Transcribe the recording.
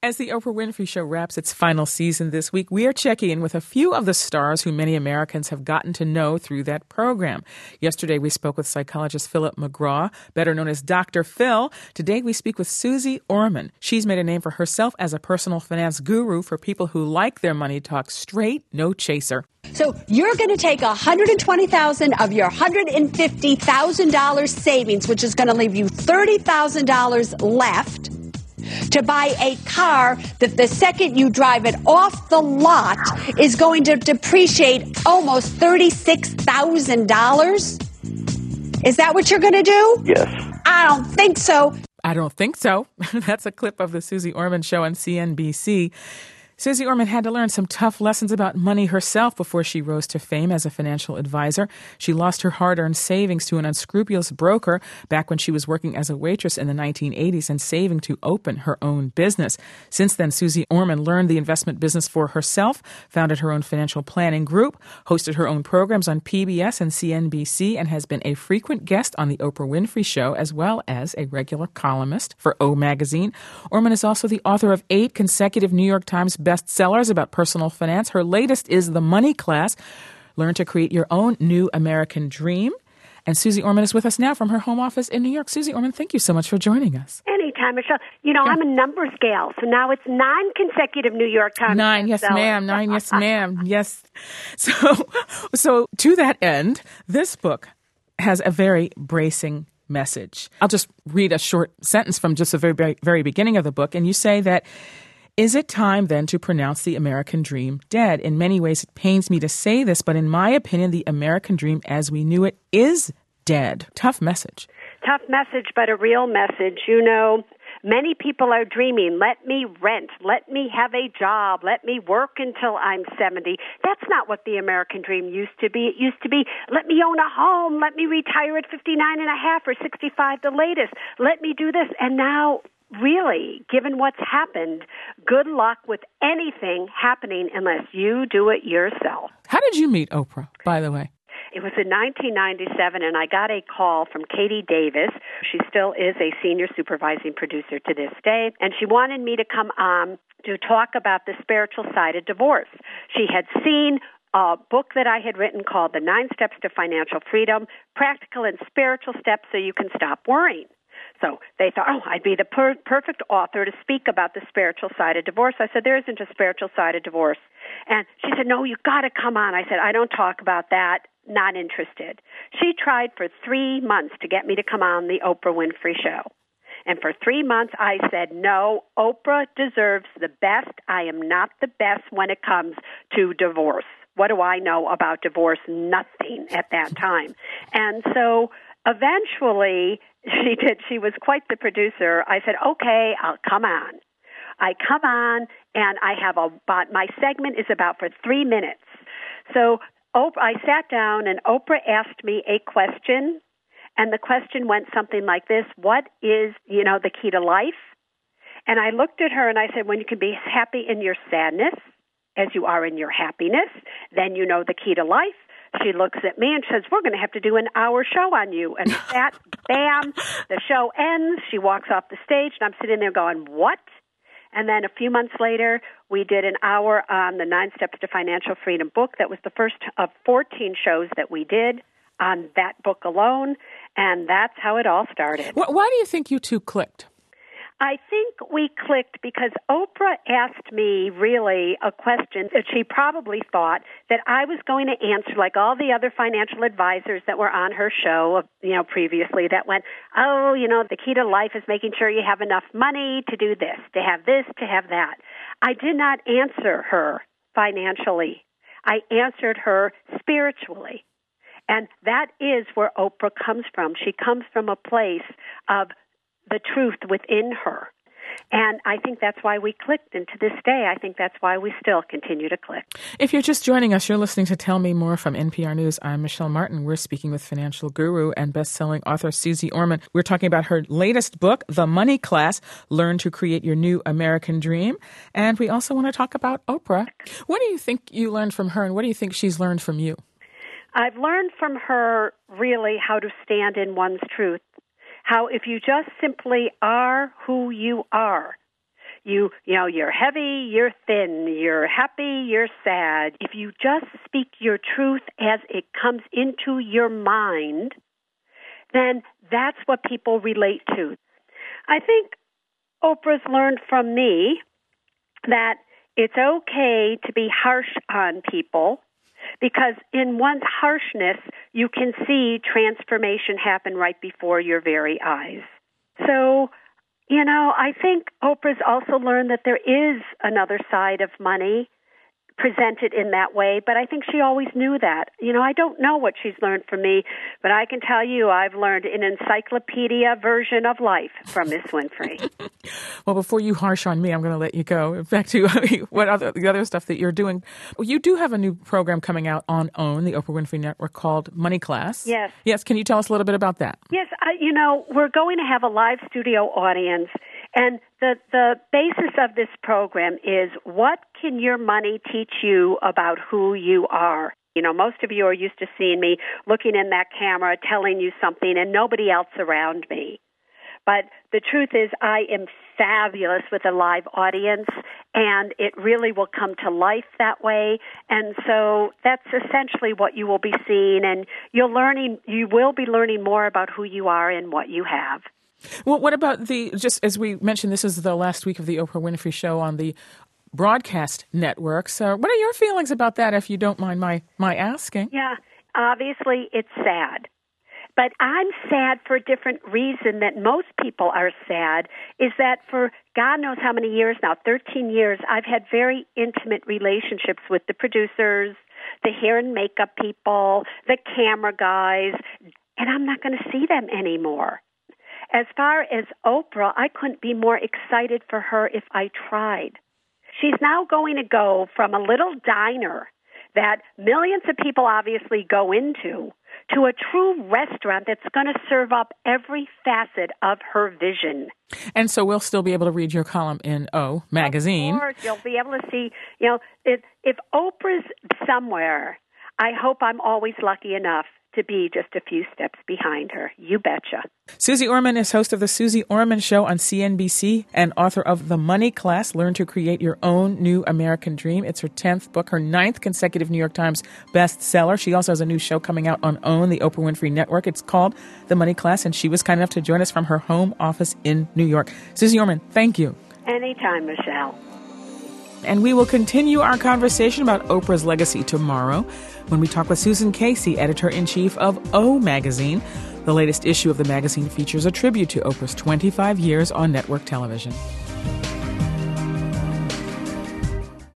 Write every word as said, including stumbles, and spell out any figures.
As the Oprah Winfrey Show wraps its final season this week, we are checking in with a few of the stars who many Americans have gotten to know through that program. Yesterday, we spoke with psychologist Philip McGraw, better known as Doctor Phil. Today, we speak with Suze Orman. She's made a name for herself as a personal finance guru for people who like their money talk straight, no chaser. So you're going to take one hundred twenty thousand dollars of your one hundred fifty thousand dollars savings, which is going to leave you thirty thousand dollars left, to buy a car that the second you drive it off the lot is going to depreciate almost thirty-six thousand dollars? Is that what you're going to do? Yes. I don't think so. I don't think so. That's a clip of the Suze Orman Show on C N B C. Suze Orman had to learn some tough lessons about money herself before she rose to fame as a financial advisor. She lost her hard-earned savings to an unscrupulous broker back when she was working as a waitress in the nineteen eighties and saving to open her own business. Since then, Suze Orman learned the investment business for herself, founded her own financial planning group, hosted her own programs on P B S and C N B C, and has been a frequent guest on The Oprah Winfrey Show, as well as a regular columnist for O Magazine. Orman is also the author of eight consecutive New York Times bestsellers about personal finance. Her latest is The Money Class, Learn to Create Your Own New American Dream. And Suze Orman is with us now from her home office in New York. Suze Orman, thank you so much for joining us. Anytime, Michelle. You know, yeah. I'm a numbers gal, so now it's nine consecutive New York Times. Nine, yes, ma'am. Nine, yes, ma'am. Yes. So, so to that end, this book has a very bracing message. I'll just read a short sentence from just the very, very, very beginning of the book, and you say that, "Is it time then to pronounce the American dream dead? In many ways, it pains me to say this, but in my opinion, the American dream as we knew it is dead." Tough message. Tough message, but a real message. You know, many people are dreaming, let me rent, let me have a job, let me work until I'm seventy. That's not what the American dream used to be. It used to be, let me own a home, let me retire at fifty-nine and a half or sixty-five the latest, let me do this. And now, really, given what's happened, good luck with anything happening unless you do it yourself. How did you meet Oprah, by the way? It was in nineteen ninety-seven, and I got a call from Katie Davis. She still is a senior supervising producer to this day, and she wanted me to come on to talk about the spiritual side of divorce. She had seen a book that I had written called The Nine Steps to Financial Freedom, Practical and Spiritual Steps So You Can Stop Worrying. So they thought, oh, I'd be the per- perfect author to speak about the spiritual side of divorce. I said, there isn't a spiritual side of divorce. And she said, no, you've got to come on. I said, I don't talk about that. Not interested. She tried for three months to get me to come on the Oprah Winfrey Show. And for three months, I said, no, Oprah deserves the best. I am not the best when it comes to divorce. What do I know about divorce? Nothing at that time. And so eventually, she did. She was quite the producer. I said, okay, I'll come on. I come on, and I have a, about, my segment is about for three minutes. So Oprah, I sat down, and Oprah asked me a question, and the question went something like this: what is, you know, the key to life? And I looked at her, and I said, when you can be happy in your sadness as you are in your happiness, then you know the key to life. She looks at me and says, we're going to have to do an hour show on you. And with that, bam, the show ends. She walks off the stage, and I'm sitting there going, what? And then a few months later, we did an hour on the Nine Steps to Financial Freedom book. That was the first of fourteen shows that we did on that book alone, and that's how it all started. Why do you think you two clicked? I think we clicked because Oprah asked me really a question that she probably thought that I was going to answer, like all the other financial advisors that were on her show, you know, previously, that went, oh, you know, the key to life is making sure you have enough money to do this, to have this, to have that. I did not answer her financially. I answered her spiritually. And that is where Oprah comes from. She comes from a place of the truth within her. And I think that's why we clicked. And to this day, I think that's why we still continue to click. If you're just joining us, you're listening to Tell Me More from N P R News. I'm Michelle Martin. We're speaking with financial guru and best-selling author Suze Orman. We're talking about her latest book, The Money Class, Learn to Create Your New American Dream. And we also want to talk about Oprah. What do you think you learned from her, and what do you think she's learned from you? I've learned from her really how to stand in one's truth. How if you just simply are who you are, you, you know, you're heavy, you're thin, you're happy, you're sad. If you just speak your truth as it comes into your mind, then that's what people relate to. I think Oprah's learned from me that it's okay to be harsh on people, because in one's harshness, you can see transformation happen right before your very eyes. So, you know, I think Oprah's also learned that there is another side of money presented in that way, but I think she always knew that. You know, I don't know what she's learned from me, but I can tell you I've learned an encyclopedia version of life from Miss Winfrey. Well, before you harsh on me, I'm going to let you go back to what other the other stuff that you're doing. Well, you do have a new program coming out on OWN, the Oprah Winfrey Network, called Money Class. Yes. Yes. Can you tell us a little bit about that? Yes. I, you know, we're going to have a live studio audience. And the, the basis of this program is, what can your money teach you about who you are? You know, most of you are used to seeing me looking in that camera, telling you something, and nobody else around me. But the truth is, I am fabulous with a live audience, and it really will come to life that way. And so that's essentially what you will be seeing, and you're learning, you will be learning more about who you are and what you have. Well, what about the, just as we mentioned, this is the last week of the Oprah Winfrey Show on the broadcast networks. So what are your feelings about that, if you don't mind my, my asking? Yeah, obviously it's sad. But I'm sad for a different reason that most people are sad, is that for God knows how many years now, thirteen years, I've had very intimate relationships with the producers, the hair and makeup people, the camera guys, and I'm not going to see them anymore. As far as Oprah, I couldn't be more excited for her if I tried. She's now going to go from a little diner that millions of people obviously go into to a true restaurant that's going to serve up every facet of her vision. And so we'll still be able to read your column in O magazine. Of course, you'll be able to see, you know, if, if Oprah's somewhere, I hope I'm always lucky enough to be just a few steps behind her. You betcha. Suze Orman is host of The Suze Orman Show on C N B C and author of The Money Class, Learn to Create Your Own New American Dream. It's her tenth book, her ninth consecutive New York Times bestseller. She also has a new show coming out on OWN, the Oprah Winfrey Network. It's called The Money Class, and she was kind enough to join us from her home office in New York. Suze Orman, thank you. Anytime, Michelle. And we will continue our conversation about Oprah's legacy tomorrow when we talk with Susan Casey, editor-in-chief of O Magazine. The latest issue of the magazine features a tribute to Oprah's twenty-five years on network television.